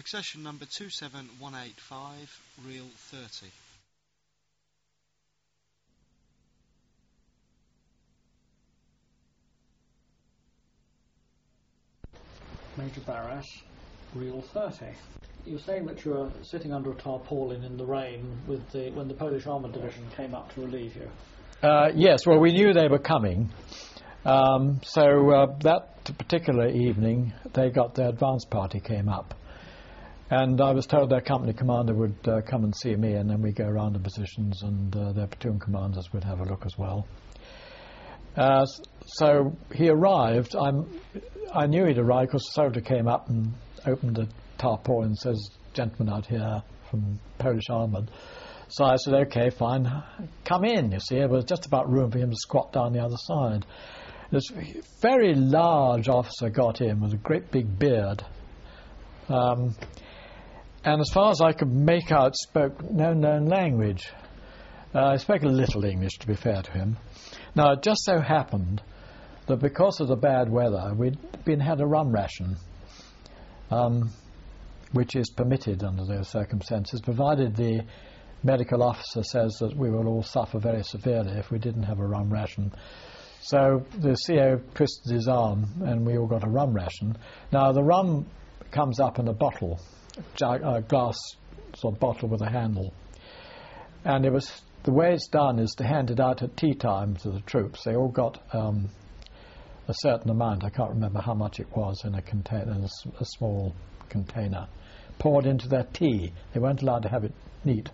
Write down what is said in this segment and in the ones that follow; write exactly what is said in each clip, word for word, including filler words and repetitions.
Accession number two seven one eight five, reel thirty. Major Barras, reel thirty. You were saying that you were sitting under a tarpaulin in the rain with the, when the Polish Armoured Division came up to relieve you. Uh, yes, well, we knew they were coming. Um, so uh, that particular evening, they got their advance party came up. And I was told their company commander would uh, come and see me, and then we'd go around the positions, and uh, their platoon commanders would have a look as well. Uh, so he arrived. I'm, I knew he'd arrived because the soldier came up and opened the tarpaulin and says, "Gentlemen out here from Polish Armoured." So I said, "OK, fine, come in." You see, there was just about room for him to squat down the other side. This very large officer got in with a great big beard. Um, and as far as I could make out, spoke no known language. Uh, I spoke a little English, to be fair to him. Now, it just so happened that because of the bad weather, we'd been had a rum ration, um, which is permitted under those circumstances, provided the medical officer says that we will all suffer very severely if we didn't have a rum ration. So the C O twisted his arm, and we all got a rum ration. Now, the rum comes up in a bottle, a glass sort of bottle with a handle. And it was the way it's done is to hand it out at tea time to the troops. They all got um, a certain amount. I can't remember how much it was in a container, in a, s- a small container, poured into their tea. They weren't allowed to have it neat.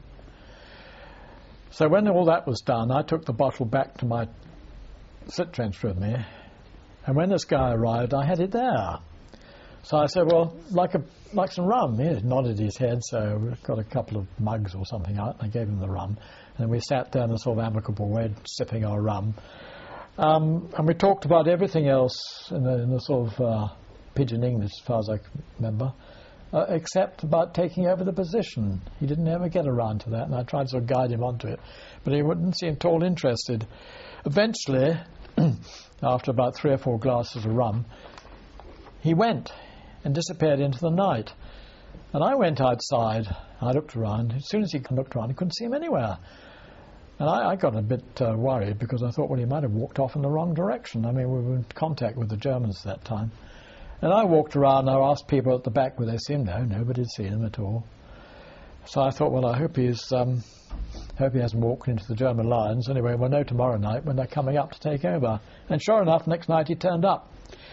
So when all that was done, I took the bottle back to my sit trench with me, and when this guy arrived, I had it there. So I said, "Well, like a like some rum." He nodded his head, so we got a couple of mugs or something out, and I gave him the rum. And we sat there in a sort of amicable way, sipping our rum. Um, and we talked about everything else in the, in the sort of uh, pidgin English, as far as I can remember, uh, except about taking over the position. He didn't ever get around to that, and I tried to sort of guide him onto it, but he wouldn't seem at all interested. Eventually, after about three or four glasses of rum, he went and disappeared into the night. And I went outside. I looked around. As soon as he looked around, he couldn't see him anywhere. And I, I got a bit uh, worried because I thought, well, he might have walked off in the wrong direction. I mean, we were in contact with the Germans at that time. And I walked around and I asked people at the back where they see him. No, nobody had seen him at all. So I thought, well, I hope he's, um, hope he hasn't walked into the German lines. Anyway, we'll know tomorrow night when they're coming up to take over. And sure enough, next night he turned up.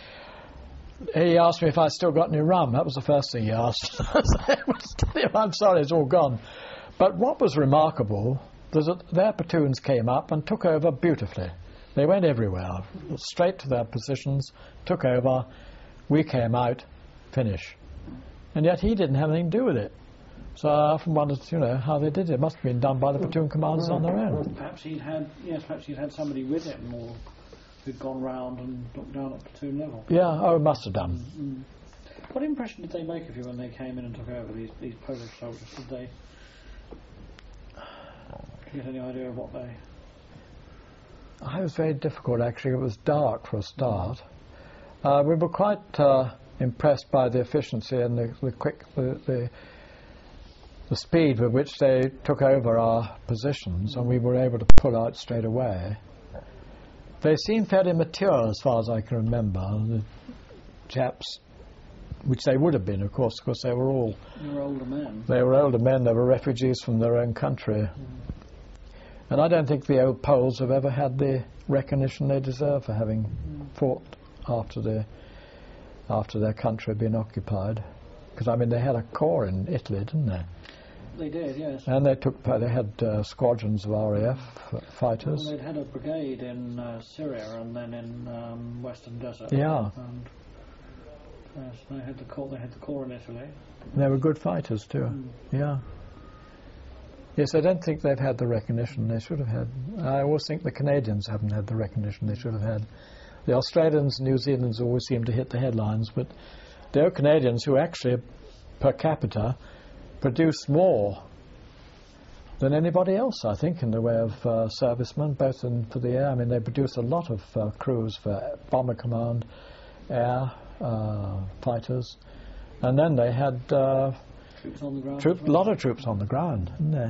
He asked me if I'd still got any rum. That was the first thing he asked. I'm sorry, it's all gone. But what was remarkable was that their platoons came up and took over beautifully. They went everywhere, straight to their positions, took over. We came out, finish. And yet he didn't have anything to do with it. So I often wondered, you know, how they did it. It must have been done by the platoon commanders on their own. Perhaps he'd had, yes, perhaps he'd had somebody with him, or who'd gone round and looked down at platoon level. Yeah, oh, it must have done. Mm. What impression did they make of you when they came in and took over, these, these Polish soldiers? Did they get any idea of what they... It was very difficult, actually. It was dark for a start. Uh, we were quite uh, impressed by the efficiency and the, the quick, the, the, the speed with which they took over our positions, and we were able to pull out straight away. They seemed fairly mature, as far as I can remember. The chaps, which they would have been, of course, because they were all... They were older men. They were older men. They were refugees from their own country. Mm. And I don't think the old Poles have ever had the recognition they deserve for having mm. fought after their, after their country had been occupied. Because, I mean, they had a corps in Italy, didn't they? They did, yes. And they took they had uh, squadrons of R A F fighters. Well, they'd had a brigade in uh, Syria and then in um, Western Desert. Yeah. And yes, they had the corps. They had the corps in Italy. They were good fighters too. Mm. Yeah. Yes, I don't think they've had the recognition they should have had. I always think the Canadians haven't had the recognition they should have had. The Australians and New Zealanders always seem to hit the headlines, but there are Canadians who actually, per capita, produce more than anybody else, I think, in the way of uh, servicemen, both in, for the air. I mean, they produce a lot of uh, crews for Bomber Command, air, uh, fighters, And then they had uh, Troops on the ground. troop, as a well. lot of troops on the ground, didn't there?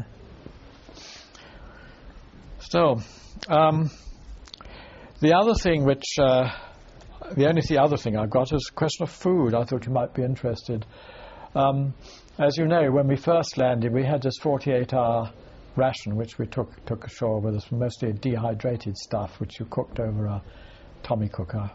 Still, um, the other thing which, uh, the only the other thing I've got is a question of food. I thought you might be interested. Um, as you know, when we first landed, we had this forty-eight hour ration which we took took ashore with us, mostly dehydrated stuff which you cooked over a Tommy cooker.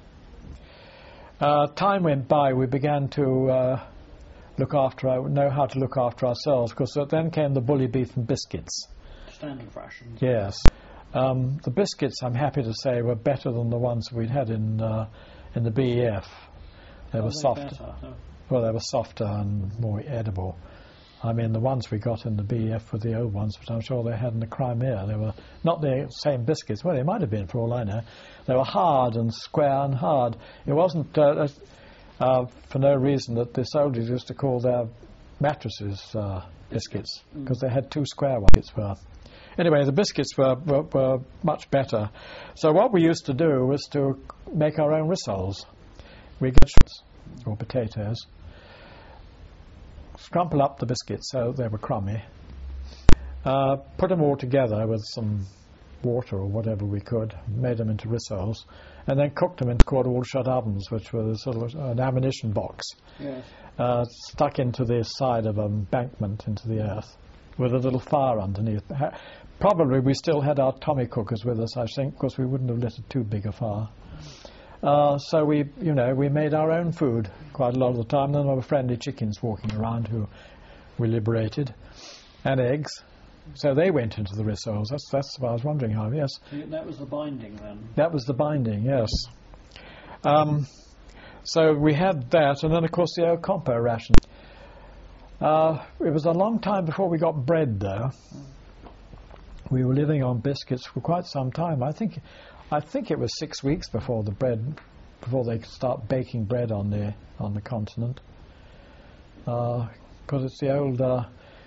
Uh, time went by, we began to uh, look after our, know how to look after ourselves, because then came the bully beef and biscuits. Standard rations. Yes. Um, the biscuits, I'm happy to say, were better than the ones we'd had in uh, in the B E F. They Are were they softer. better? No. Well, they were softer and more edible. I mean, the ones we got in the B E F were the old ones, but I'm sure they had in the Crimea. They were not the same biscuits. Well, they might have been, for all I know. They were hard and square and hard. It wasn't uh, uh, for no reason that the soldiers used to call their mattresses uh, biscuits, because they had two square ones. Were. Anyway, the biscuits were, were, were much better. So what we used to do was to make our own rissoles. We get or potatoes, scrumple up the biscuits so they were crummy, uh, put them all together with some water or whatever we could, made them into rissoles, and then cooked them into quarter-wall-shut ovens, which were sort of an ammunition box, Yes. uh, stuck into the side of an embankment into the earth, with a little fire underneath. Ha- Probably we still had our Tommy cookers with us, I think, because we wouldn't have lit a too big a fire. Uh, so we, you know, we made our own food quite a lot of the time. Then there were friendly chickens walking around who we liberated, and eggs. So they went into the rissoles. That's that's what I was wondering how. Yes, So that was the binding then. that was the binding. Yes. Um, so we had that, and then of course the Ocampo ration. Uh, it was a long time before we got bread, though. We were living on biscuits for quite some time. I think, I think it was six weeks before the bread, before they could start baking bread on the on the continent. Because it's the old uh,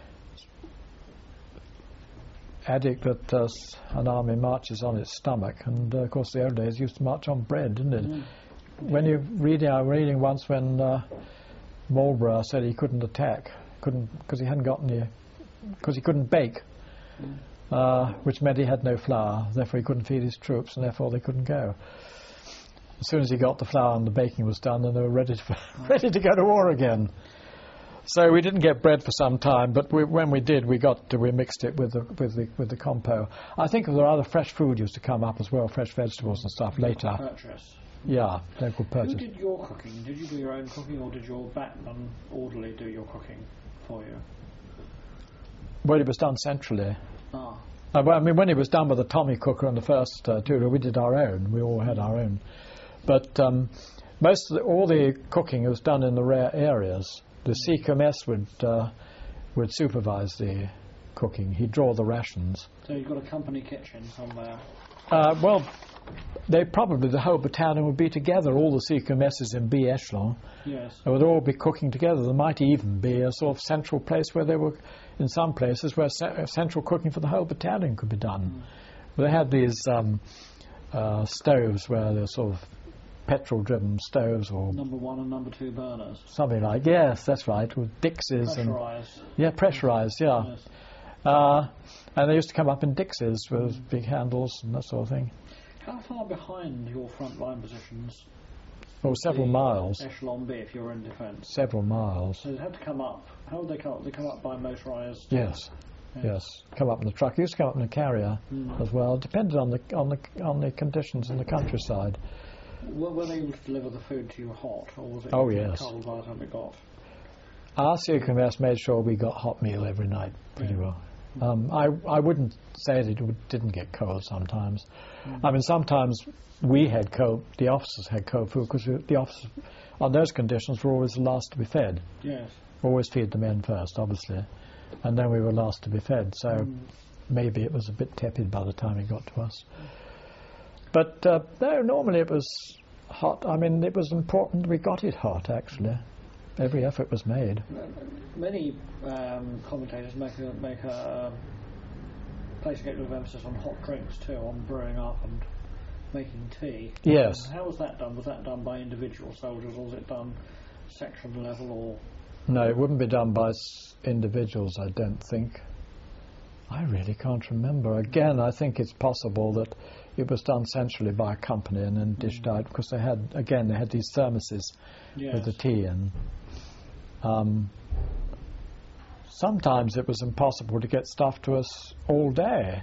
addict that uh, an army marches on its stomach, and uh, of course the old days used to march on bread, didn't it? Mm. When you reading, I was reading once when uh, Marlborough said he couldn't attack, couldn't because he hadn't got any, because he couldn't bake. Mm. Uh, which meant he had no flour, therefore he couldn't feed his troops, and therefore they couldn't go. As soon as he got the flour and the baking was done, then they were ready to, ready to go to war again. So we didn't get bread for some time, but we, when we did, we got to, we mixed it with the with the with the compo. I think there were other fresh food used to come up as well, fresh vegetables and stuff later. Purchase. Yeah, local Who purchase. did your cooking? Did you do your own cooking, or did your backman orderly do your cooking for you? Well, it was done centrally. Ah. Uh, well, I mean, when it was done with the Tommy cooker and the first uh, two, we did our own. We all had our own. But um, most of the, all the cooking was done in the rare areas. The C C M S would uh, would supervise the cooking. He'd draw the rations. So you've got a company kitchen somewhere. Uh, well, they probably the whole battalion would be together. All the C C M Ss in B echelon. Yes. They would all be cooking together. There might even be a sort of central place where they were, in some places, where ce- central cooking for the whole battalion could be done. Mm. They had these um, uh, stoves where they're sort of petrol-driven stoves or Number one and number two burners. something like. Yes, that's right, with Dixies and Pressurised. yeah, pressurised. Yeah, Yes. uh, and they used to come up in Dixies with big handles and that sort of thing. How far behind your front line positions? Oh, several the miles. Echelon B, if you're in defence. Several miles. So they had to come up. How would they come up? They come up by motorised. Yes. Yes. Yes, come up in the truck. Used to come up in a carrier Mm. as well. Depended on the on the on the conditions in the countryside. Were, were they able to deliver the food to you hot, or was it Oh, yes. cold by the time it got? Our C C M S made sure we got hot meal every night pretty Yeah. well. Um, I I wouldn't say that it would, didn't get cold sometimes. Mm. I mean, sometimes we had cold. The officers had cold food because the officers, on those conditions, were always the last to be fed. Yes. Always feed the men first, obviously, and then we were last to be fed. So Mm. maybe it was a bit tepid by the time it got to us. But uh, no, normally it was hot. I mean, it was important we got it hot, actually. Every effort was made. Many um, commentators make a, make a um, place a great deal of emphasis on hot drinks too, on brewing up and making tea. Yes. How was that done? Was that done by individual soldiers, or was it done section level or? No, it wouldn't be done by s- individuals, I don't think. I really can't remember. Again, I think it's possible that it was done centrally by a company and then dished Mm. out, because they had, again, they had these thermoses Yes. with the tea in. Um, sometimes it was impossible to get stuff to us all day.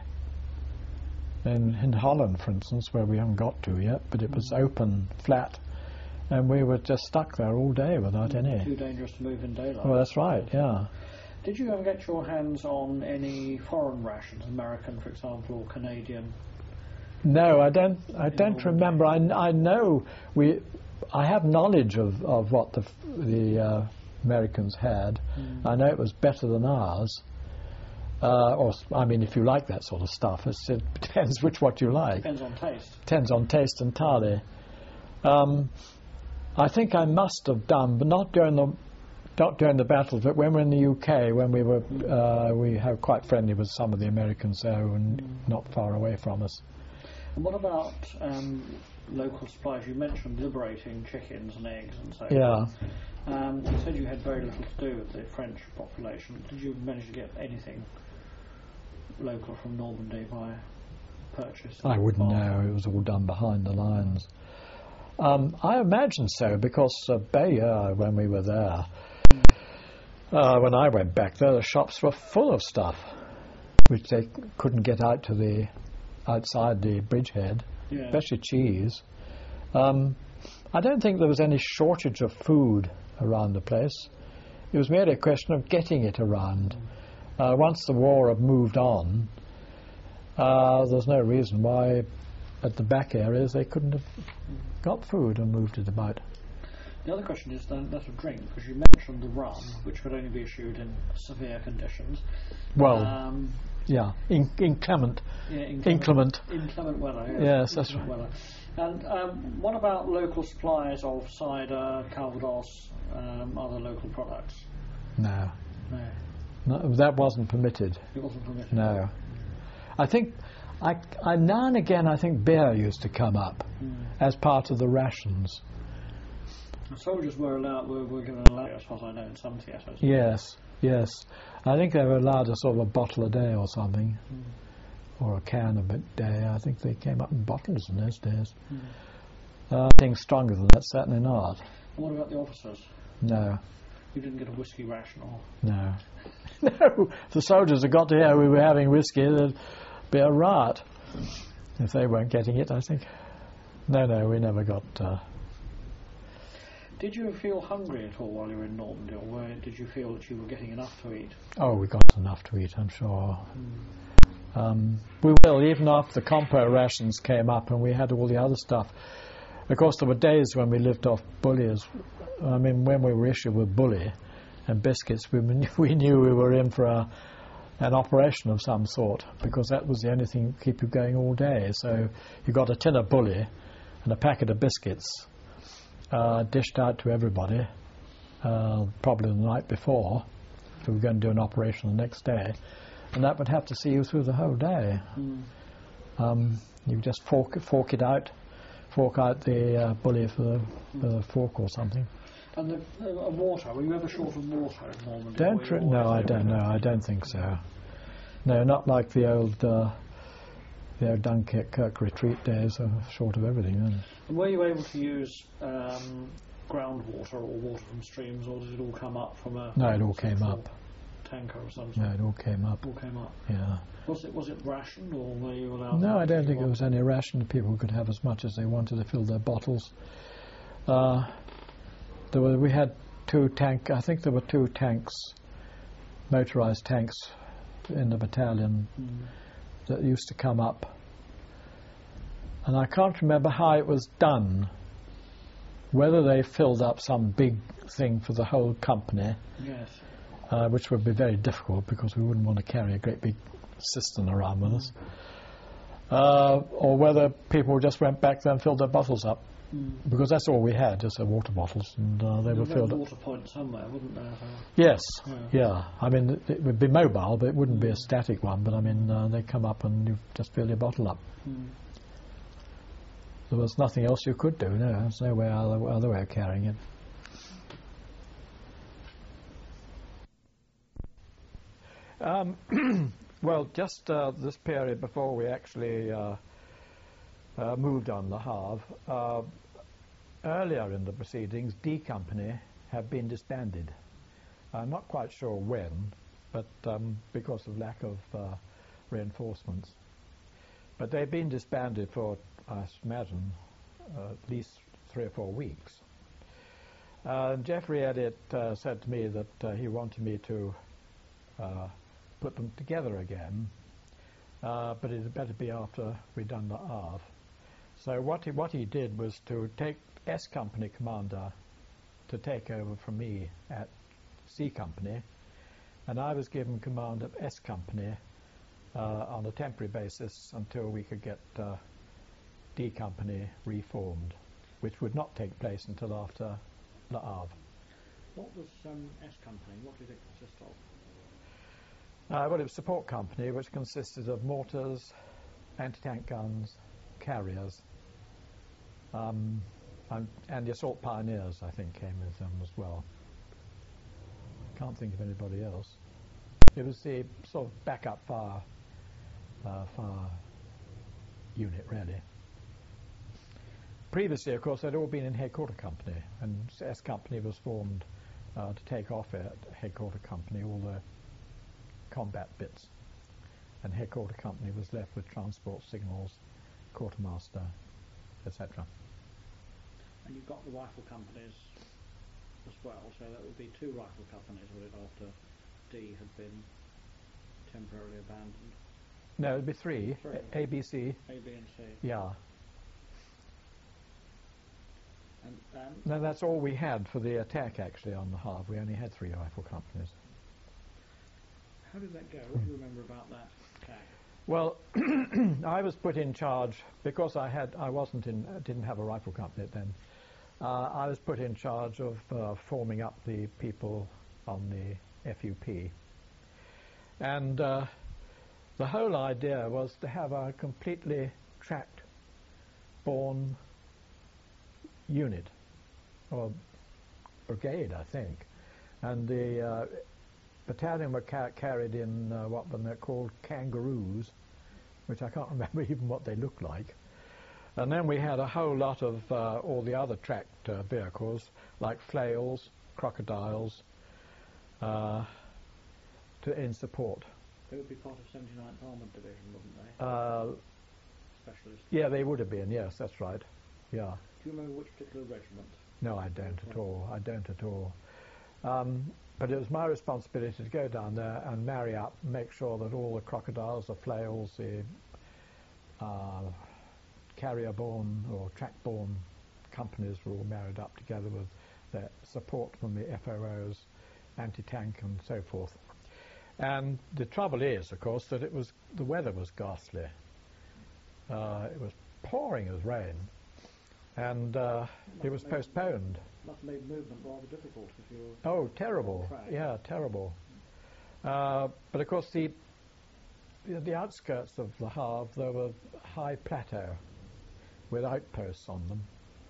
In, in Holland, for instance, where we haven't got to yet, but it was open, flat, and we were just stuck there all day without any. Too dangerous to move in daylight. Well, that's right, yeah. Did you ever get your hands on any foreign rations, American, for example, or Canadian? No, I don't. I In don't Normandy? remember. I, I know we. I have knowledge of, of what the f- the uh, Americans had. Mm. I know it was better than ours. Uh, or s- I mean, if you like that sort of stuff, it's, it depends which what you like. Depends on taste. Depends on taste entirely. Um, I think I must have done, but not during the not during the battles, but when we were in the U K, when we were uh, we were quite friendly with some of the Americans there who were n- not far away from us. And what about um, local supplies? You mentioned liberating chickens and eggs and so Yeah. Um, you said you had very little to do with the French population. Did you manage to get anything local from Normandy by purchase? I wouldn't Barter? know. It was all done behind the lines. Um, I imagine so, because uh, Bayeux, when we were there, uh, when I went back there, the shops were full of stuff which they c- couldn't get out to the outside the bridgehead, Yeah. especially cheese. Um, I don't think there was any shortage of food around the place. It was merely a question of getting it around. Uh, once the war had moved on, uh, there's no reason why at the back areas they couldn't have got food and moved it about. The other question is then that of drink, because you mentioned the rum, which could only be issued in severe conditions. Well, Um, yeah, in, inclement. yeah, Inclement. Inclement weather. Yes, Yes, that's inclement right. Weather. And um, what about local supplies of cider, Calvados, um, other local products? No, No, no, that wasn't permitted. it wasn't permitted. No. I think, I, I, now and again, I think beer used to come up Mm. as part of the rations. The soldiers were allowed, were, were given allowance, as far as I know, in some theatres. Yes, yes. I think they were allowed a sort of a bottle a day or something, Mm. or a can a bit day. I think they came up in bottles in those days. Mm. Uh, anything stronger than that, certainly not. What about the officers? No, You didn't get a whiskey ration or... no. No, if the soldiers had got to hear we were having whiskey, there'd be a riot if they weren't getting it, I think. No, no, we never got... Uh, Did you feel hungry at all while you were in Normandy, or where, did you feel that you were getting enough to eat? oh, we got enough to eat, I'm sure. Um, we will, even after the compo rations came up and we had all the other stuff. Of course, there were days when we lived off bullies. I mean, when we were issued with bully and biscuits, we, we knew we were in for a, an operation of some sort, because that was the only thing that keep you going all day. So you got a tin of bully and a packet of biscuits uh, dished out to everybody, uh, probably the night before, if we were going to do an operation the next day. And that would have to see you through the whole day. Mm. Um, you just fork, fork it out, fork out the uh, bully for the, for the fork or something. And the uh, water, were you ever short of water in Normandy? Don't Were you re- no, I always- don't know. I don't think so. No, not like the old uh, the old Dunkirk retreat days. Are short of everything. Aren't they? And were you able to use um, groundwater or water from streams, or did it all come up from a No, it all came central up. tanker of some No, sort? it all came up. All came up. Yeah. Was it was it rationed, or were you allowed? No, I don't to think it go was any ration. People could have as much as they wanted to fill their bottles. Uh, there were, we had two tank. I think there were two tanks, motorised tanks, in the battalion on? Mm. that used to come up. And I can't remember how it was done. Whether they filled up some big thing for the whole company, Yes. uh, which would be very difficult because we wouldn't want to carry a great big cistern around with us. Uh, or whether people just went back there and filled their bottles up, Mm. because that's all we had, just the water bottles, and uh, they There were was a filled up. water point somewhere, wouldn't there? Uh, Yes, Yeah. yeah. I mean, it, it would be mobile, but it wouldn't be a static one. But I mean, uh, they come up and you just fill your bottle up. mm. There was nothing else you could do. No, there's no way other, other way of carrying it. Um, well, just uh, this period before we actually uh, uh, moved on Le Havre, uh, earlier in the proceedings, D Company have been disbanded. I'm not quite sure when, but um, because of lack of uh, reinforcements. But they've been disbanded for, I imagine, uh, at least three or four weeks. Uh, Geoffrey Elliott uh, said to me that uh, he wanted me to uh, put them together again, uh, but it had better be after we'd done the Havre. So what he, what he did was to take S Company commander to take over from me at C Company, and I was given command of S Company uh, on a temporary basis until we could get uh, D Company reformed, which would not take place until after Le Havre. What was um, S Company? What did it consist of? Uh, well, it was a support company which consisted of mortars, anti-tank guns, carriers, um, and, and the assault pioneers, I think, came with them as well. Can't think of anybody else. It was the sort of backup fire, uh, fire unit, really. Previously, of course, they'd all been in Headquarter Company, and S Company was formed uh, to take off at Headquarter Company all the combat bits, and Headquarter Company was left with transport signals, quartermaster, et cetera. And you've got the rifle companies as well, so that would be two rifle companies, would it, after D had been temporarily abandoned? No, it'd be three. Three. A, B, C. A, B and C. Yeah. And, um, No, that's all we had for the attack, actually, on the Havre. We only had three rifle companies. how did that go? What do you remember about that attack? Well, I was put in charge because I had I wasn't in uh, didn't have a rifle company then. Uh, I was put in charge of uh, forming up the people on the F U P, and uh, the whole idea was to have a completely tracked, born unit or brigade, I think, and the uh, battalion were ca carried in uh, what were called kangaroos, which I can't remember even what they looked like. And then we had a whole lot of uh, all the other tracked uh, vehicles, like flails, crocodiles, uh, to in support. They would be part of seventy-ninth Armoured Division, wouldn't they? Uh, Specialist. yeah, they would have been, yes, that's right. Yeah. Do you remember which particular regiment? No, I don't at all. I don't at all. Um, but it was my responsibility to go down there and marry up, make sure that all the crocodiles, the flails, the uh, carrier-borne or track-borne companies were all married up together with their support from the F O Os, anti-tank and so forth. And the trouble is, of course, that it was the weather was ghastly. Uh, it was pouring as rain, and uh, it was postponed. Must have made movement rather difficult if you were... Oh, terrible. Yeah, terrible. Uh, but of course, the, the the outskirts of Le Havre, there were high plateau with outposts on them.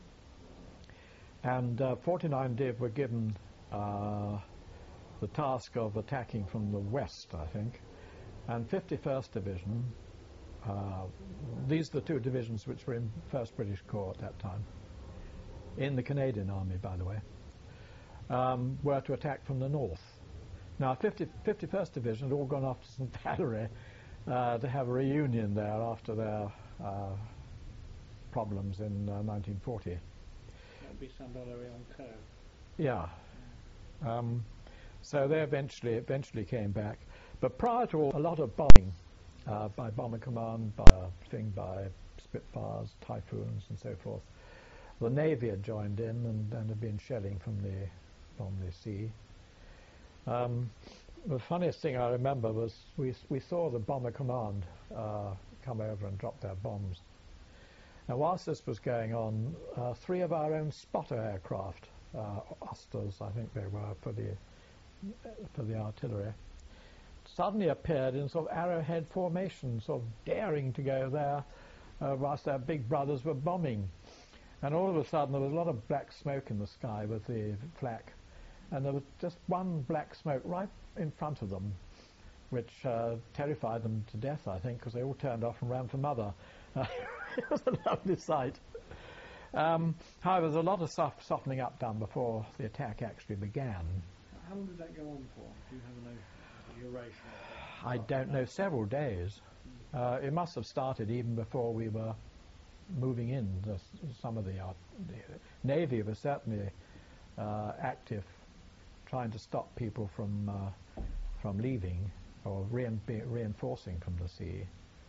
And uh, forty-nine Div were given uh, the task of attacking from the west, I think, and fifty-first Division, uh, these are the two divisions which were in first British Corps at that time, in the Canadian Army, by the way, um, were to attack from the north. Now, fifty, fifty-first Division had all gone off to Saint Valery uh, to have a reunion there after their uh, problems in uh, nineteen forty. That would be Saint Valery on Co. Yeah. Um, so they eventually eventually came back. But prior to all, a lot of bombing uh, by Bomber Command, by uh, thing by Spitfires, Typhoons, and so forth. The Navy had joined in and, and had been shelling from the from the sea. Um, the funniest thing I remember was we we saw the Bomber Command uh, come over and drop their bombs. Now, whilst this was going on, uh, three of our own spotter aircraft, uh, Osters, I think they were for the for the artillery, suddenly appeared in sort of arrowhead formation, sort of daring to go there, uh, whilst their big brothers were bombing. And all of a sudden, there was a lot of black smoke in the sky with the flak, and there was just one black smoke right in front of them. which uh, terrified them to death, I think, because they all turned off and ran for mother. Uh, it was a lovely sight. Um, however, there was a lot of soft softening up done before the attack actually began. How long did that go on for? Do you have a duration? I don't know, several days. Uh, it must have started even before we were moving in. The, some of the, uh, the Navy was certainly uh, active, trying to stop people from uh, from leaving or rein reinforcing from the sea.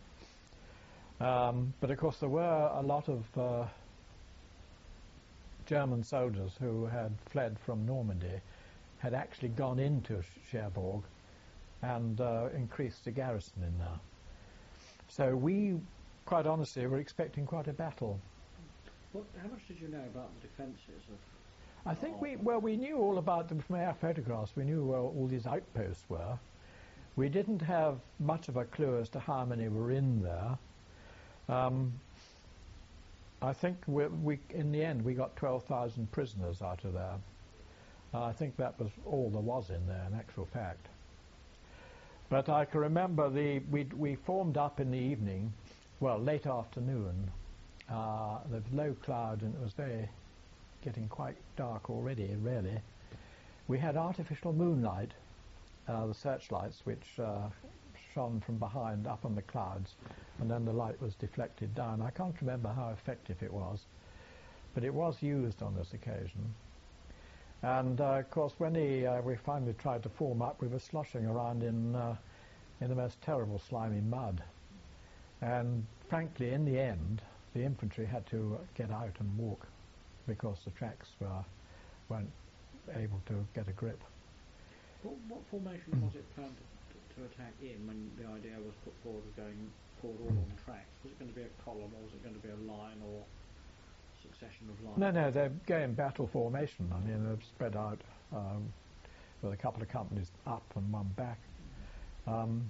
Um, but of course, there were a lot of uh, German soldiers who had fled from Normandy, had actually gone into Cherbourg and uh, increased the garrison in there. So we, quite honestly, were expecting quite a battle. What, how much did you know about the defences of... I think we, well, we knew all about them from our photographs. We knew where all these outposts were. We didn't have much of a clue as to how many were in there. Um, I think we, we, in the end, we got twelve thousand prisoners out of there. Uh, I think that was all there was in there, in actual fact. But I can remember the we we formed up in the evening, well, late afternoon. Uh, there was low cloud and it was very getting quite dark already. Really, we had artificial moonlight, uh, the searchlights, which uh, shone from behind up on the clouds, and then the light was deflected down. I can't remember how effective it was, but it was used on this occasion. And uh, of course, when he, uh, we finally tried to form up, we were sloshing around in uh, in the most terrible slimy mud. And frankly, in the end, the infantry had to get out and walk because the tracks were weren't able to get a grip. What, what formation was it planned to, to attack in when the idea was put forward of going forward all on tracks? Was it going to be a column, or was it going to be a line, or succession of lines? No, no, they're going battle formation. I mean, they're spread out um, with a couple of companies up and one back. Um,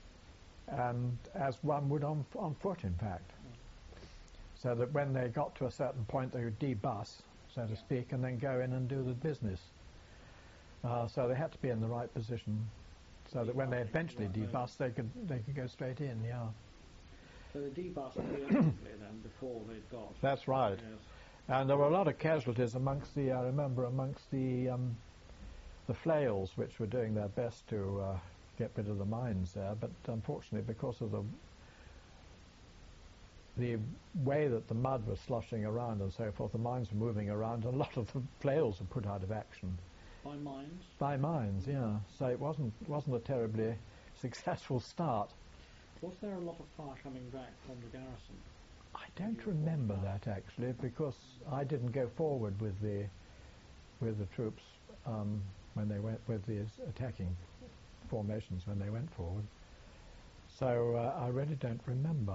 and as one would on, on foot, in fact. So that when they got to a certain point, they would debus, so to speak, and then go in and do the business. Uh, so they had to be in the right position, so that when they eventually debus, they could they could go straight in. Yeah. So they debus preemptively then before they'd got. That's right. Yes. And there were a lot of casualties amongst the. I remember amongst the um, the flails, which were doing their best to uh, get rid of the mines there, but unfortunately, because of the the way that the mud was sloshing around and so forth, the mines were moving around, and a lot of the flails were put out of action. By mines? By mines, yeah. So it wasn't wasn't a terribly successful start. Was there a lot of fire coming back from the garrison? I don't remember that actually, because I didn't go forward with the with the troops um, when they went with the attacking formations when they went forward. So uh, I really don't remember.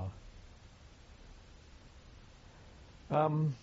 Um,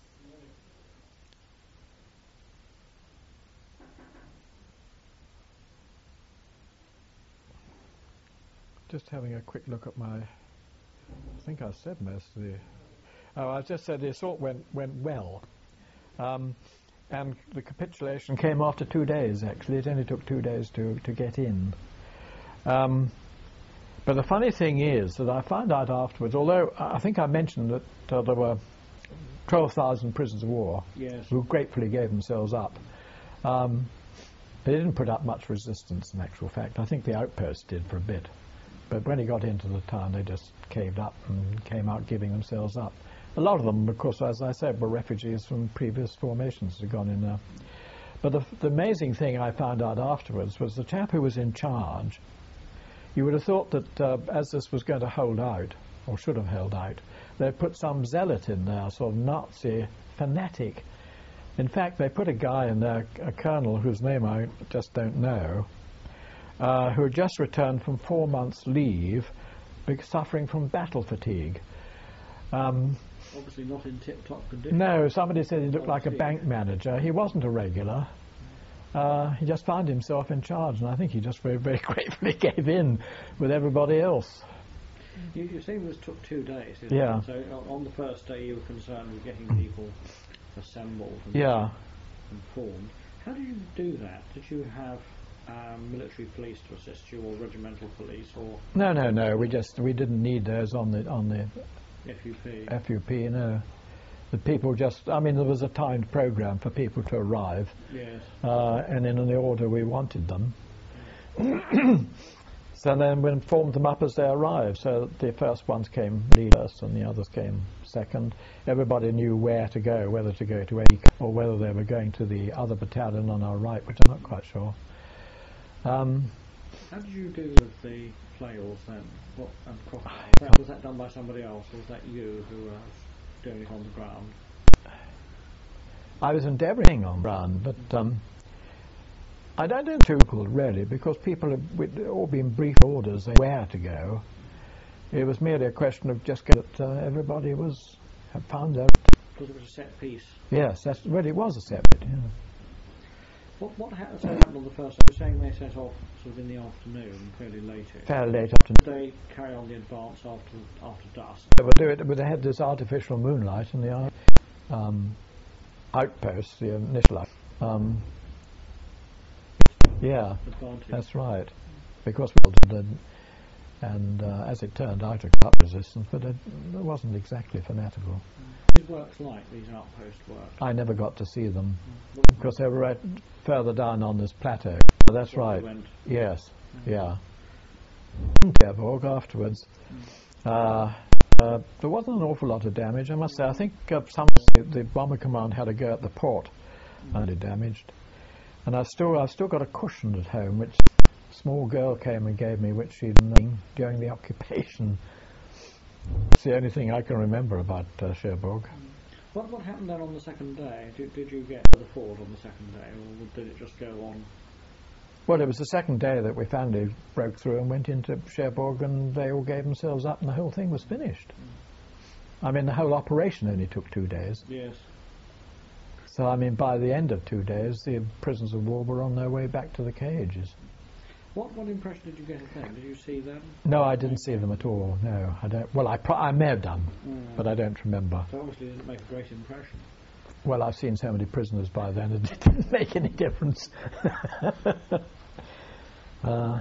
just having a quick look at my. I think I said most of the. Oh, I just said the assault went went well, um, and the capitulation came after two days. Actually, it only took two days to to get in. Um, but the funny thing is that I found out afterwards. Although I think I mentioned that uh, there were twelve thousand prisoners of war, yes, who gratefully gave themselves up. Um, they didn't put up much resistance, in actual fact. I think the outposts did for a bit. But when he got into the town, they just caved up and came out giving themselves up. A lot of them, of course, as I said, were refugees from previous formations that had gone in there. But the, the amazing thing I found out afterwards was the chap who was in charge, you would have thought that uh, as this was going to hold out, or should have held out, they put some zealot in there, sort of Nazi fanatic. In fact, they put a guy in there, a colonel whose name I just don't know, uh, who had just returned from four months' leave, suffering from battle fatigue. Um, Obviously not in tip-top condition. no, somebody said he looked like a bank manager. He wasn't a regular. Uh, he just found himself in charge, and I think he just very, very gratefully gave in with everybody else. You, you say this took two days, didn't Yeah. it? So uh, on the first day you were concerned with getting people assembled and, Yeah. and formed. How did you do that? Did you have um, military police to assist you, or regimental police, or No, no, no. We just we didn't need those on the on the F U P? F U P. No, the people just. I mean, there was a timed program for people to arrive, Yes. uh, and in the order we wanted them. So then we informed them up as they arrived. So the first ones came lead first, and the others came second. Everybody knew where to go, whether to go to A or whether they were going to the other battalion on our right, which I'm not quite sure. Um, How did you deal with the flails then? What, and crocodiles? That, was that done by somebody else, or was that you who were doing it on the ground? I was endeavouring on ground, but um, I don't know too cool really, because people had we'd all been briefed orders where to go. It was merely a question of just getting that uh, everybody was had found out. Because it was a set piece. Yes, that's well, it was a separate. Yeah. What what ha- so happened on the first day? You're saying they set off sort of in the afternoon, fairly late. Fairly late afternoon. Did they carry on the advance after after dusk? They would do it, but they had this artificial moonlight in the um, outpost, the initial light. Um, yeah, Advantage. that's right. Because we did, and uh, as it turned out, it got resistance, but it, it wasn't exactly fanatical. These works like these outpost works. I never got to see them What- because they were right further down on this plateau. That's where right. they went. Yes. Mm. Yeah. Cherbourg afterwards. Uh, uh, there wasn't an awful lot of damage, I must say. I think uh, some the, the bomber command had a go at the port, only damaged. And I still I've still got a cushion at home, which a small girl came and gave me, which she'd known during the occupation. It's the only thing I can remember about uh, Cherbourg. What what happened then on the second day? Did did you get to the ford on the second day, or did it just go on? Well, it was the second day that we finally broke through and went into Cherbourg, and they all gave themselves up, and the whole thing was finished. I mean, the whole operation only took two days. Yes. So, I mean, by the end of two days, the prisoners of war were on their way back to the cages. What what impression did you get of them? Did you see them? No, I didn't see them at all. No, I don't. Well, I, pro- I may have done, Mm. but I don't remember. So obviously it didn't make a great impression. Well, I've seen so many prisoners by then, it didn't make any difference. uh,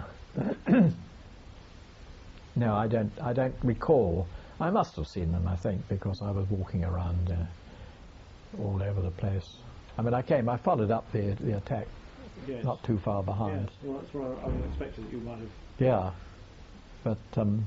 no, I don't. I don't recall. I must have seen them, I think, because I was walking around uh, all over the place. I mean, I came. I followed up the the attack, Yes. not too far behind. Yes. Well, that's what I, I would expect that you might have. Yeah, but um,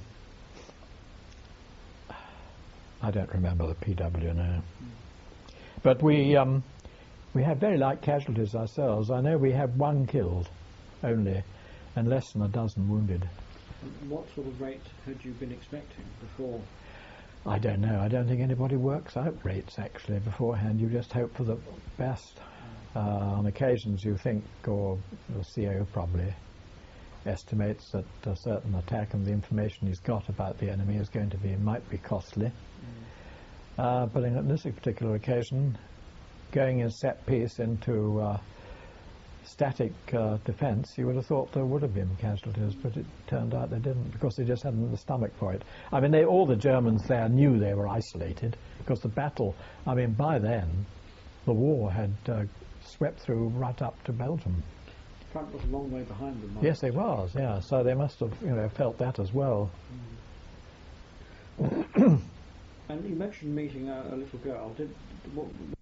I don't remember the P W now. But we um, we had very light casualties ourselves. I know we had one killed only, and less than a dozen wounded. What sort of rate had you been expecting before? I don't know. I don't think anybody works out rates actually beforehand. You just hope for the best. Uh, on occasions, you think, or the C O probably estimates that a certain attack and the information he's got about the enemy is going to be might be costly. Uh, but in this particular occasion, going in set piece into uh, static uh, defence, you would have thought there would have been casualties, but it turned out they didn't, because they just hadn't the stomach for it. I mean, they, all the Germans there knew they were isolated, because the battle, I mean, by then, the war had uh, swept through right up to Belgium. The front was a long way behind them. Yes, it was, yeah, so they must have, you know, felt that as well. And you mentioned meeting a, a little girl. Did what,